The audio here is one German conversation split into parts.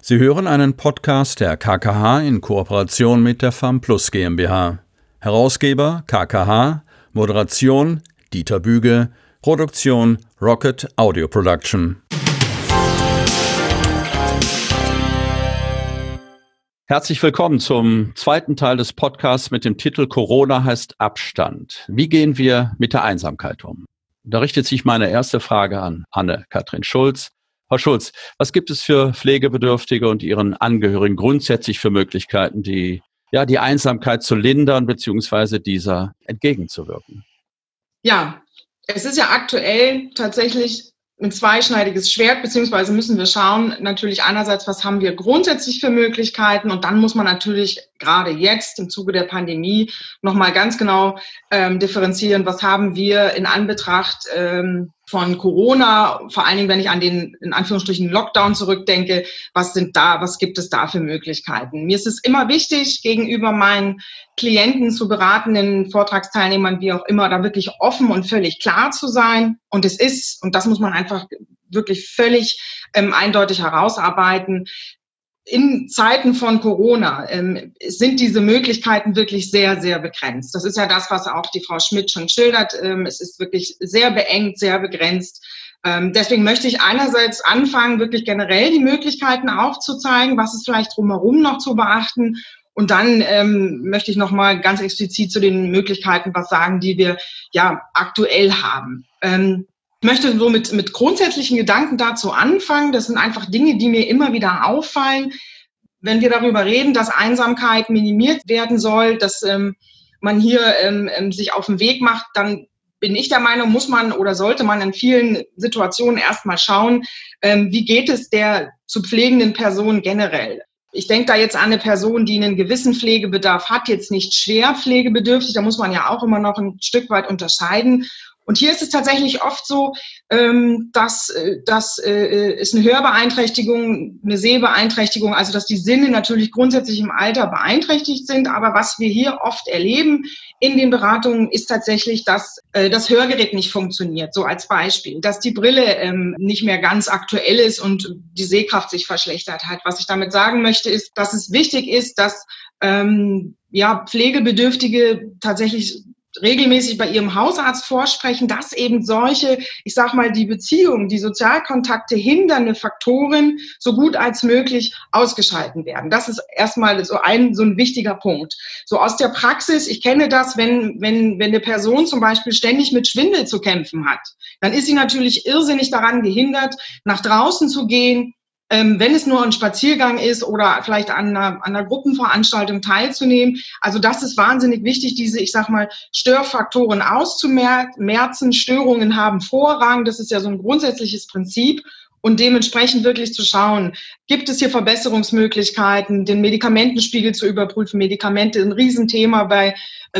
Sie hören einen Podcast der KKH in Kooperation mit der FARMplus GmbH. Herausgeber KKH, Moderation Dieter Büge, Produktion Rocket Audio Production. Herzlich willkommen zum zweiten Teil des Podcasts mit dem Titel Corona heißt Abstand. Wie gehen wir mit der Einsamkeit um? Da richtet sich meine erste Frage an Anne-Kathrin Schulz. Frau Schulz, was gibt es für Pflegebedürftige und ihren Angehörigen grundsätzlich für Möglichkeiten, die Einsamkeit zu lindern bzw. dieser entgegenzuwirken? Ja, es ist ja aktuell tatsächlich ein zweischneidiges Schwert, beziehungsweise müssen wir schauen, natürlich einerseits, was haben wir grundsätzlich für Möglichkeiten, und dann muss man natürlich gerade jetzt im Zuge der Pandemie nochmal ganz genau differenzieren, was haben wir in Anbetracht von Corona, vor allen Dingen, wenn ich an den, in Anführungsstrichen, Lockdown zurückdenke, was gibt es da für Möglichkeiten? Mir ist es immer wichtig, gegenüber meinen Klienten, zu beratenden Vortragsteilnehmern, wie auch immer, da wirklich offen und völlig klar zu sein. Und es ist, und das muss man einfach wirklich völlig eindeutig herausarbeiten, in Zeiten von Corona sind diese Möglichkeiten wirklich sehr, sehr begrenzt. Das ist ja das, was auch die Frau Schmidt schon schildert. Es ist wirklich sehr beengt, sehr begrenzt. Deswegen möchte ich einerseits anfangen, wirklich generell die Möglichkeiten aufzuzeigen, was ist vielleicht drumherum noch zu beachten. Und dann möchte ich nochmal ganz explizit zu den Möglichkeiten was sagen, die wir ja aktuell haben. Ich möchte so mit grundsätzlichen Gedanken dazu anfangen. Das sind einfach Dinge, die mir immer wieder auffallen. Wenn wir darüber reden, dass Einsamkeit minimiert werden soll, dass man hier sich auf den Weg macht, dann bin ich der Meinung, muss man oder sollte man in vielen Situationen erstmal schauen, wie geht es der zu pflegenden Person generell. Ich denke da jetzt an eine Person, die einen gewissen Pflegebedarf hat, jetzt nicht schwer pflegebedürftig, da muss man ja auch immer noch ein Stück weit unterscheiden. Und hier ist es tatsächlich oft so, dass es eine Hörbeeinträchtigung, eine Sehbeeinträchtigung, also dass die Sinne natürlich grundsätzlich im Alter beeinträchtigt sind. Aber was wir hier oft erleben in den Beratungen ist tatsächlich, dass das Hörgerät nicht funktioniert, so als Beispiel, dass die Brille nicht mehr ganz aktuell ist und die Sehkraft sich verschlechtert hat. Was ich damit sagen möchte, ist, dass es wichtig ist, dass Pflegebedürftige tatsächlich regelmäßig bei ihrem Hausarzt vorsprechen, dass eben solche, ich sag mal, die Beziehungen, die Sozialkontakte hindernde Faktoren so gut als möglich ausgeschalten werden. Das ist erstmal so ein wichtiger Punkt. So aus der Praxis, ich kenne das, wenn eine Person zum Beispiel ständig mit Schwindel zu kämpfen hat, dann ist sie natürlich irrsinnig daran gehindert, nach draußen zu gehen, wenn es nur ein Spaziergang ist oder vielleicht an einer Gruppenveranstaltung teilzunehmen. Also das ist wahnsinnig wichtig, diese, ich sag mal, Störfaktoren auszumerzen. Störungen haben Vorrang. Das ist ja so ein grundsätzliches Prinzip. Und dementsprechend wirklich zu schauen, gibt es hier Verbesserungsmöglichkeiten, den Medikamentenspiegel zu überprüfen. Medikamente ein Riesenthema bei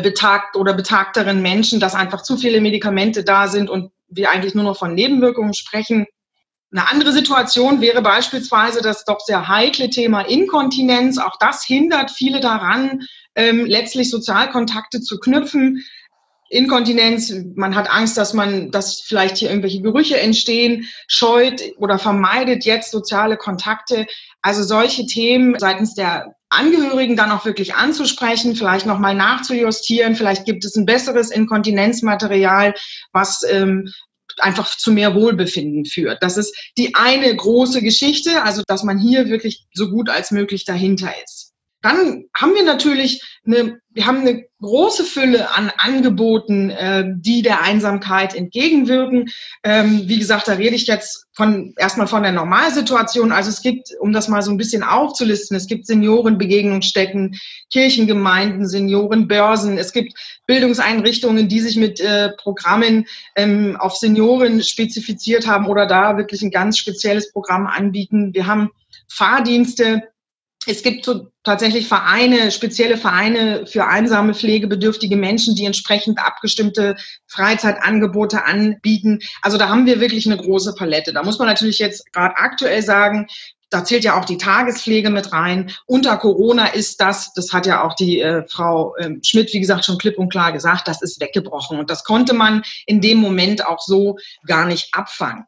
betagteren Menschen, dass einfach zu viele Medikamente da sind und wir eigentlich nur noch von Nebenwirkungen sprechen. Eine andere Situation wäre beispielsweise das doch sehr heikle Thema Inkontinenz. Auch das hindert viele daran, letztlich Sozialkontakte zu knüpfen. Inkontinenz, man hat Angst, dass vielleicht hier irgendwelche Gerüche entstehen, scheut oder vermeidet jetzt soziale Kontakte. Also solche Themen seitens der Angehörigen dann auch wirklich anzusprechen, vielleicht nochmal nachzujustieren. Vielleicht gibt es ein besseres Inkontinenzmaterial, was einfach zu mehr Wohlbefinden führt. Das ist die eine große Geschichte, also dass man hier wirklich so gut als möglich dahinter ist. Dann haben wir natürlich eine große Fülle an Angeboten, die der Einsamkeit entgegenwirken. Wie gesagt, da rede ich jetzt erstmal von der Normalsituation. Also es gibt, um das mal so ein bisschen aufzulisten, es gibt Seniorenbegegnungsstätten, Kirchengemeinden, Seniorenbörsen, es gibt Bildungseinrichtungen, die sich mit Programmen auf Senioren spezifiziert haben oder da wirklich ein ganz spezielles Programm anbieten. Wir haben Fahrdienste. Es gibt so tatsächlich spezielle Vereine für einsame, pflegebedürftige Menschen, die entsprechend abgestimmte Freizeitangebote anbieten. Also da haben wir wirklich eine große Palette. Da muss man natürlich jetzt gerade aktuell sagen, da zählt ja auch die Tagespflege mit rein. Unter Corona ist das hat ja auch die Frau Schmidt, wie gesagt, schon klipp und klar gesagt, das ist weggebrochen. Und das konnte man in dem Moment auch so gar nicht abfangen.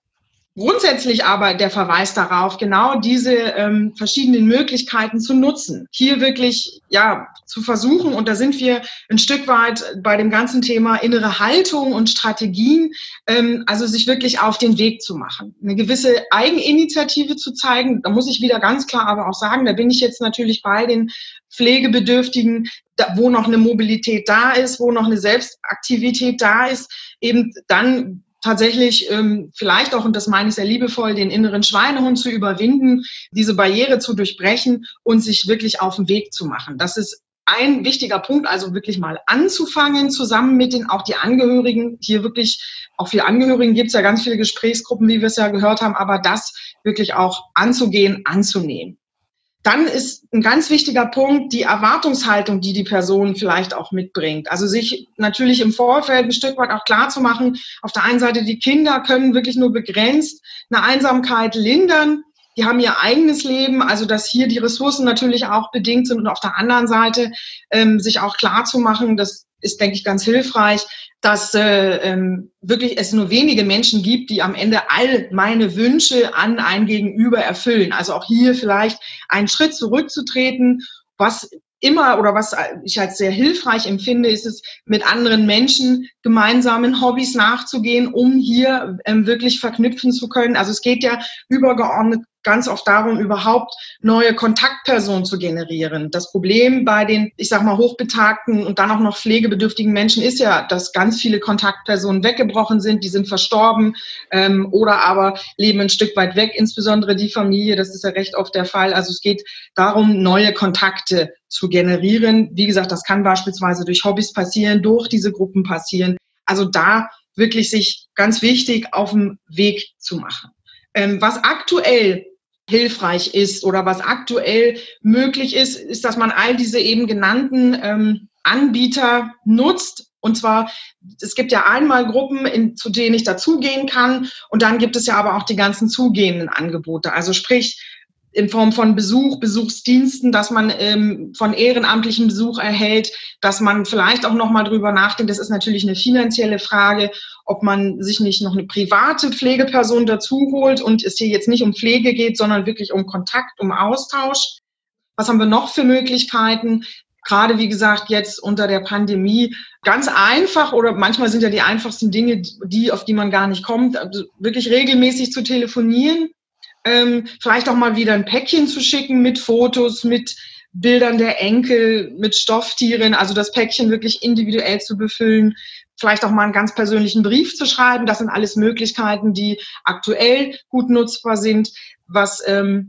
Grundsätzlich aber der Verweis darauf, genau diese verschiedenen Möglichkeiten zu nutzen. Hier wirklich zu versuchen, und da sind wir ein Stück weit bei dem ganzen Thema innere Haltung und Strategien, also sich wirklich auf den Weg zu machen. Eine gewisse Eigeninitiative zu zeigen, da muss ich wieder ganz klar aber auch sagen, da bin ich jetzt natürlich bei den Pflegebedürftigen, wo noch eine Mobilität da ist, wo noch eine Selbstaktivität da ist, eben dann tatsächlich vielleicht auch, und das meine ich sehr liebevoll, den inneren Schweinehund zu überwinden, diese Barriere zu durchbrechen und sich wirklich auf den Weg zu machen. Das ist ein wichtiger Punkt, also wirklich mal anzufangen, zusammen mit den auch die Angehörigen, hier wirklich, auch für Angehörigen gibt es ja ganz viele Gesprächsgruppen, wie wir es ja gehört haben, aber das wirklich auch anzugehen, anzunehmen. Dann ist ein ganz wichtiger Punkt die Erwartungshaltung, die die Person vielleicht auch mitbringt. Also sich natürlich im Vorfeld ein Stück weit auch klar zu machen, auf der einen Seite, die Kinder können wirklich nur begrenzt eine Einsamkeit lindern. Die haben ihr eigenes Leben, also dass hier die Ressourcen natürlich auch bedingt sind und auf der anderen Seite sich auch klar zu machen, das ist, denke ich, ganz hilfreich, dass wirklich es nur wenige Menschen gibt, die am Ende all meine Wünsche an ein Gegenüber erfüllen. Also auch hier vielleicht einen Schritt zurückzutreten, was immer oder was ich als sehr hilfreich empfinde, ist es, mit anderen Menschen gemeinsamen Hobbys nachzugehen, um hier wirklich verknüpfen zu können. Also es geht ja übergeordnet ganz oft darum, überhaupt neue Kontaktpersonen zu generieren. Das Problem bei den, ich sag mal, hochbetagten und dann auch noch pflegebedürftigen Menschen ist ja, dass ganz viele Kontaktpersonen weggebrochen sind, die sind verstorben oder aber leben ein Stück weit weg, insbesondere die Familie, das ist ja recht oft der Fall. Also es geht darum, neue Kontakte zu generieren. Wie gesagt, das kann beispielsweise durch Hobbys passieren, durch diese Gruppen passieren. Also da wirklich sich ganz wichtig auf den Weg zu machen. Was aktuell hilfreich ist oder was aktuell möglich ist, dass man all diese eben genannten Anbieter nutzt. Und zwar, es gibt ja einmal Gruppen, zu denen ich dazugehen kann, und dann gibt es ja aber auch die ganzen zugehenden Angebote. Also sprich, in Form von Besuchsdiensten, dass man von ehrenamtlichen Besuch erhält, dass man vielleicht auch noch mal drüber nachdenkt. Das ist natürlich eine finanzielle Frage, ob man sich nicht noch eine private Pflegeperson dazu holt und es hier jetzt nicht um Pflege geht, sondern wirklich um Kontakt, um Austausch. Was haben wir noch für Möglichkeiten? Gerade, wie gesagt, jetzt unter der Pandemie ganz einfach, oder manchmal sind ja die einfachsten Dinge, auf die man gar nicht kommt, also wirklich regelmäßig zu telefonieren. Vielleicht auch mal wieder ein Päckchen zu schicken mit Fotos, mit Bildern der Enkel, mit Stofftieren, also das Päckchen wirklich individuell zu befüllen, vielleicht auch mal einen ganz persönlichen Brief zu schreiben. Das sind alles Möglichkeiten, die aktuell gut nutzbar sind. Was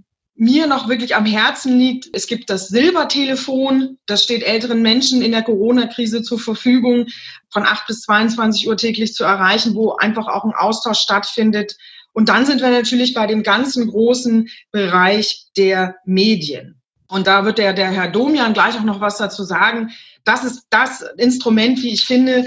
mir noch wirklich am Herzen liegt, es gibt das Silbertelefon, das steht älteren Menschen in der Corona-Krise zur Verfügung, von 8 bis 22 Uhr täglich zu erreichen, wo einfach auch ein Austausch stattfindet. Und dann sind wir natürlich bei dem ganzen großen Bereich der Medien. Und da wird der Herr Domian gleich auch noch was dazu sagen. Das ist das Instrument, wie ich finde,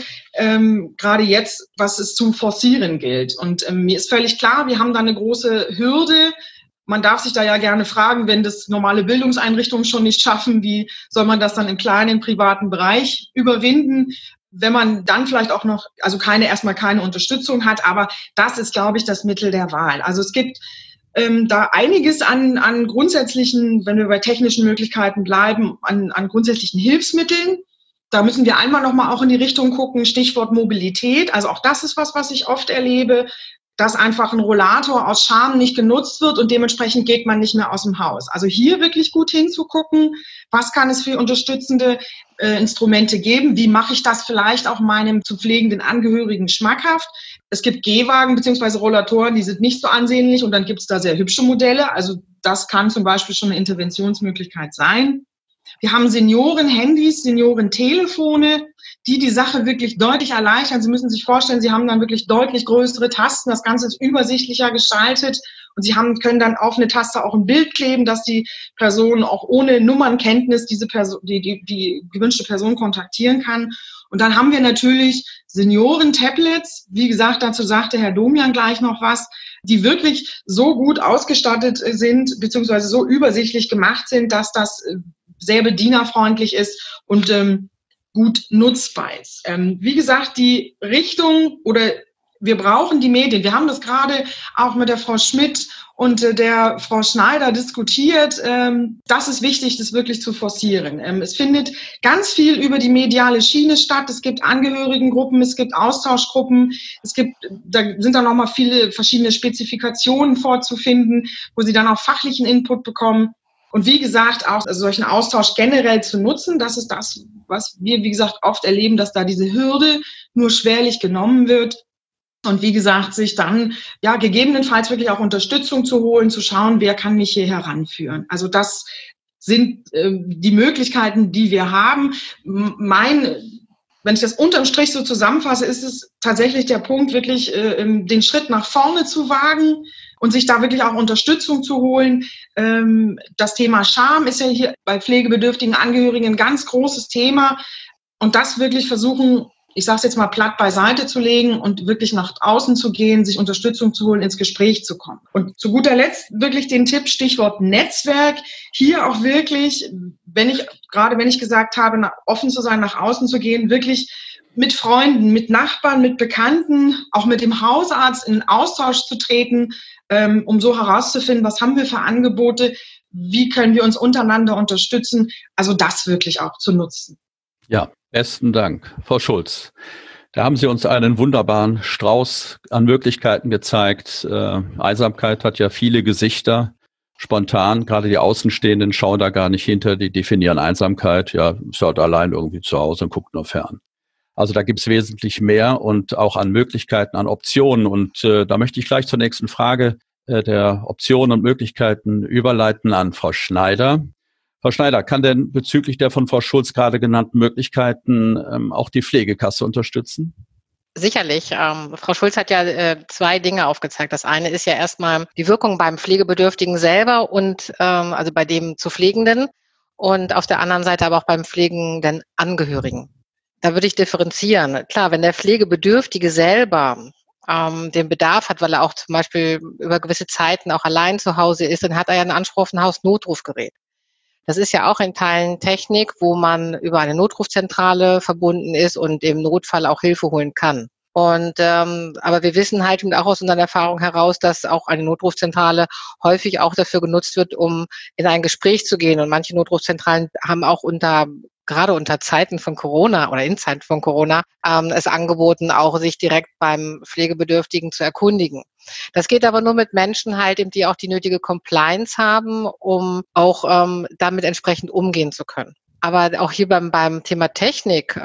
gerade jetzt, was es zu forcieren gilt. Und mir ist völlig klar, wir haben da eine große Hürde. Man darf sich da ja gerne fragen, wenn das normale Bildungseinrichtungen schon nicht schaffen, wie soll man das dann im kleinen privaten Bereich überwinden? Wenn man dann vielleicht auch noch, also erstmal keine Unterstützung hat, aber das ist, glaube ich, das Mittel der Wahl. Also es gibt da einiges an grundsätzlichen, wenn wir bei technischen Möglichkeiten bleiben, an grundsätzlichen Hilfsmitteln. Da müssen wir einmal nochmal auch in die Richtung gucken, Stichwort Mobilität. Also auch das ist was ich oft erlebe, dass einfach ein Rollator aus Scham nicht genutzt wird und dementsprechend geht man nicht mehr aus dem Haus. Also hier wirklich gut hinzugucken, was kann es für unterstützende Instrumente geben, wie mache ich das vielleicht auch meinem zu pflegenden Angehörigen schmackhaft. Es gibt Gehwagen bzw. Rollatoren, die sind nicht so ansehnlich und dann gibt es da sehr hübsche Modelle. Also das kann zum Beispiel schon eine Interventionsmöglichkeit sein. Wir haben Senioren-Handys, Senioren-Telefone, die Sache wirklich deutlich erleichtern. Sie müssen sich vorstellen, Sie haben dann wirklich deutlich größere Tasten. Das Ganze ist übersichtlicher gestaltet und Sie können dann auf eine Taste auch ein Bild kleben, dass die Person auch ohne Nummernkenntnis die gewünschte Person kontaktieren kann. Und dann haben wir natürlich Senioren-Tablets. Wie gesagt, dazu sagte Herr Domian gleich noch was, die wirklich so gut ausgestattet sind, beziehungsweise so übersichtlich gemacht sind, dass das sehr bedienerfreundlich ist und gut nutzbar ist. Wie gesagt, die Richtung oder wir brauchen die Medien. Wir haben das gerade auch mit der Frau Schmidt und der Frau Schneider diskutiert. Das ist wichtig, das wirklich zu forcieren. Es findet ganz viel über die mediale Schiene statt. Es gibt Angehörigengruppen, es gibt Austauschgruppen, da sind dann nochmal viele verschiedene Spezifikationen vorzufinden, wo Sie dann auch fachlichen Input bekommen. Und wie gesagt, auch solchen Austausch generell zu nutzen, das ist das, was wir, wie gesagt, oft erleben, dass da diese Hürde nur schwerlich genommen wird. Und wie gesagt, sich dann ja gegebenenfalls wirklich auch Unterstützung zu holen, zu schauen, wer kann mich hier heranführen. Also das sind die Möglichkeiten, die wir haben. Wenn ich das unterm Strich so zusammenfasse, ist es tatsächlich der Punkt, wirklich den Schritt nach vorne zu wagen und sich da wirklich auch Unterstützung zu holen. Das Thema Scham ist ja hier bei pflegebedürftigen Angehörigen ein ganz großes Thema. Und das wirklich versuchen, ich sage es jetzt mal platt, beiseite zu legen und wirklich nach außen zu gehen, sich Unterstützung zu holen, ins Gespräch zu kommen. Und zu guter Letzt wirklich den Tipp, Stichwort Netzwerk, hier auch wirklich, wenn ich gesagt habe, offen zu sein, nach außen zu gehen, wirklich mit Freunden, mit Nachbarn, mit Bekannten, auch mit dem Hausarzt in Austausch zu treten, um so herauszufinden, was haben wir für Angebote, wie können wir uns untereinander unterstützen, also das wirklich auch zu nutzen. Ja, besten Dank, Frau Schulz. Da haben Sie uns einen wunderbaren Strauß an Möglichkeiten gezeigt. Einsamkeit hat ja viele Gesichter. Spontan, gerade die Außenstehenden schauen da gar nicht hinter, die definieren Einsamkeit. Ja, ist halt allein irgendwie zu Hause und guckt nur fern. Also da gibt es wesentlich mehr und auch an Möglichkeiten, an Optionen. Und da möchte ich gleich zur nächsten Frage der Optionen und Möglichkeiten überleiten an Frau Schneider. Frau Schneider, kann denn bezüglich der von Frau Schulz gerade genannten Möglichkeiten auch die Pflegekasse unterstützen? Sicherlich. Frau Schulz hat ja 2 Dinge aufgezeigt. Das eine ist ja erstmal die Wirkung beim Pflegebedürftigen selber und also bei dem zu Pflegenden und auf der anderen Seite aber auch beim pflegenden Angehörigen. Da würde ich differenzieren. Klar, wenn der Pflegebedürftige selber den Bedarf hat, weil er auch zum Beispiel über gewisse Zeiten auch allein zu Hause ist, dann hat er ja einen Anspruch auf ein Hausnotrufgerät. Das ist ja auch in Teilen Technik, wo man über eine Notrufzentrale verbunden ist und im Notfall auch Hilfe holen kann. Und aber wir wissen halt auch aus unseren Erfahrungen heraus, dass auch eine Notrufzentrale häufig auch dafür genutzt wird, um in ein Gespräch zu gehen. Und manche Notrufzentralen haben auch gerade unter Zeiten von Corona oder in Zeiten von Corona es angeboten, auch sich direkt beim Pflegebedürftigen zu erkundigen. Das geht aber nur mit Menschen halt, die auch die nötige Compliance haben, um auch damit entsprechend umgehen zu können. Aber auch hier beim Thema Technik,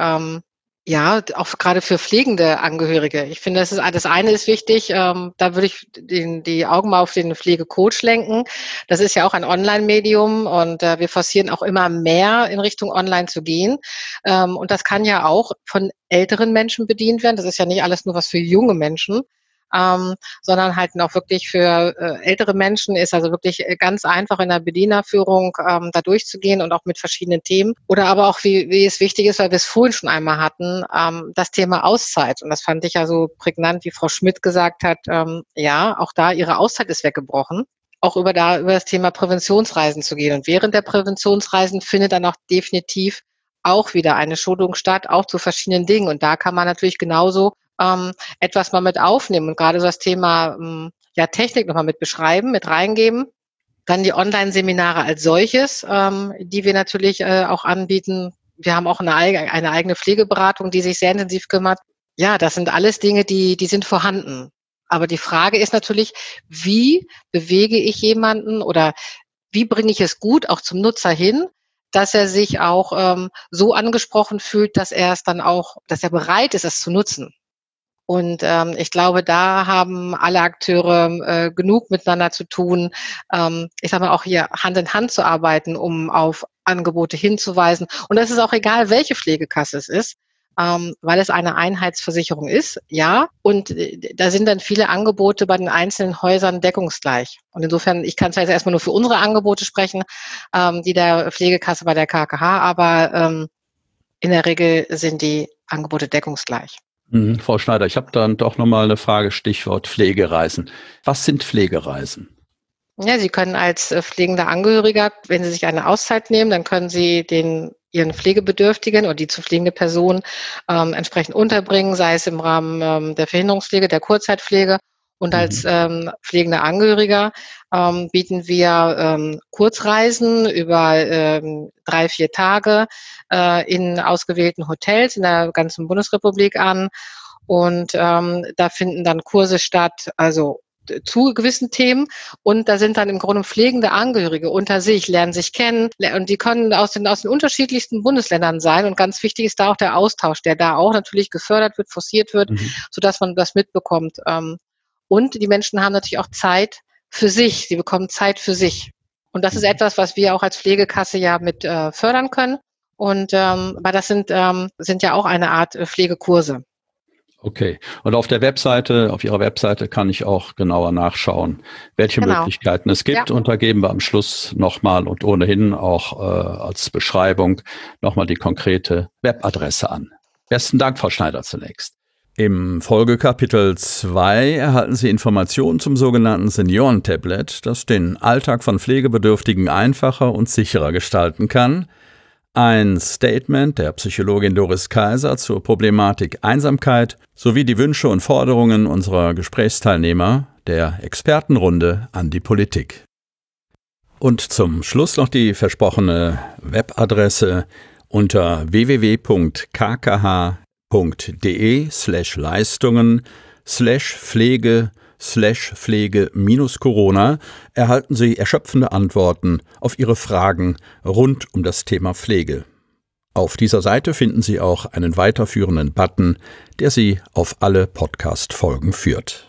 ja, auch gerade für pflegende Angehörige. Ich finde, das eine ist wichtig, da würde ich die Augen mal auf den Pflegecoach lenken. Das ist ja auch ein Online-Medium und wir forcieren auch immer mehr in Richtung Online zu gehen. Und das kann ja auch von älteren Menschen bedient werden. Das ist ja nicht alles nur was für junge Menschen. Sondern halt auch wirklich für ältere Menschen ist also wirklich ganz einfach in der Bedienerführung da durchzugehen und auch mit verschiedenen Themen. Oder aber auch, wie es wichtig ist, weil wir es vorhin schon einmal hatten, das Thema Auszeit. Und das fand ich ja so prägnant, wie Frau Schmidt gesagt hat, ja, auch da ihre Auszeit ist weggebrochen. Auch über das Thema Präventionsreisen zu gehen. Und während der Präventionsreisen findet dann auch definitiv auch wieder eine Schulung statt, auch zu verschiedenen Dingen. Und da kann man natürlich genauso etwas mal mit aufnehmen und gerade so das Thema Technik nochmal mit beschreiben, mit reingeben. Dann die Online-Seminare als solches, die wir natürlich auch anbieten. Wir haben auch eine eigene Pflegeberatung, die sich sehr intensiv kümmert. Ja, das sind alles Dinge, die sind vorhanden. Aber die Frage ist natürlich, wie bewege ich jemanden oder wie bringe ich es gut auch zum Nutzer hin, dass er sich auch so angesprochen fühlt, dass er bereit ist, es zu nutzen. Und ich glaube, da haben alle Akteure genug miteinander zu tun, ich sage mal auch hier Hand in Hand zu arbeiten, um auf Angebote hinzuweisen. Und das ist auch egal, welche Pflegekasse es ist, weil es eine Einheitsversicherung ist, ja. Und da sind dann viele Angebote bei den einzelnen Häusern deckungsgleich. Und insofern, ich kann zwar jetzt erstmal nur für unsere Angebote sprechen, die der Pflegekasse bei der KKH, aber in der Regel sind die Angebote deckungsgleich. Frau Schneider, ich habe dann doch nochmal eine Frage, Stichwort Pflegereisen. Was sind Pflegereisen? Ja, Sie können als pflegender Angehöriger, wenn Sie sich eine Auszeit nehmen, dann können Sie Ihren Pflegebedürftigen oder die zu pflegende Person entsprechend unterbringen, sei es im Rahmen der Verhinderungspflege, der Kurzzeitpflege. Und als Mhm. pflegender Angehöriger bieten wir Kurzreisen über 3, 4 Tage in ausgewählten Hotels in der ganzen Bundesrepublik an. Und da finden dann Kurse statt, also zu gewissen Themen. Und da sind dann im Grunde pflegende Angehörige unter sich, lernen sich kennen. Und die können aus den unterschiedlichsten Bundesländern sein. Und ganz wichtig ist da auch der Austausch, der da auch natürlich gefördert wird, forciert wird, Mhm. sodass man das mitbekommt. Und die Menschen haben natürlich auch Zeit für sich. Sie bekommen Zeit für sich. Und das ist Mhm. etwas, was wir auch als Pflegekasse ja mit fördern können. Und weil das sind ja auch eine Art Pflegekurse. Okay. Und auf Ihrer Webseite kann ich auch genauer nachschauen, welche Genau. Möglichkeiten es Ja. gibt. Und da geben wir am Schluss nochmal und ohnehin auch als Beschreibung nochmal die konkrete Webadresse an. Besten Dank, Frau Schneider, zunächst. Im Folgekapitel 2 erhalten Sie Informationen zum sogenannten Senioren-Tablet, das den Alltag von Pflegebedürftigen einfacher und sicherer gestalten kann. Ein Statement der Psychologin Doris Kaiser zur Problematik Einsamkeit sowie die Wünsche und Forderungen unserer Gesprächsteilnehmer der Expertenrunde an die Politik. Und zum Schluss noch die versprochene Webadresse unter www.kkh.de/Leistungen/Pflege/Pflege-Corona erhalten Sie erschöpfende Antworten auf Ihre Fragen rund um das Thema Pflege. Auf dieser Seite finden Sie auch einen weiterführenden Button, der Sie auf alle Podcast-Folgen führt.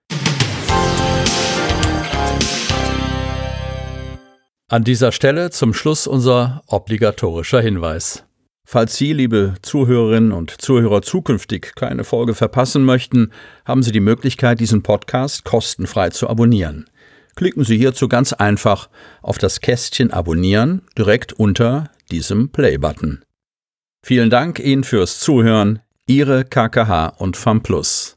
An dieser Stelle zum Schluss unser obligatorischer Hinweis. Falls Sie, liebe Zuhörerinnen und Zuhörer, zukünftig keine Folge verpassen möchten, haben Sie die Möglichkeit, diesen Podcast kostenfrei zu abonnieren. Klicken Sie hierzu ganz einfach auf das Kästchen Abonnieren direkt unter diesem Play-Button. Vielen Dank Ihnen fürs Zuhören, Ihre KKH und FAMPlus.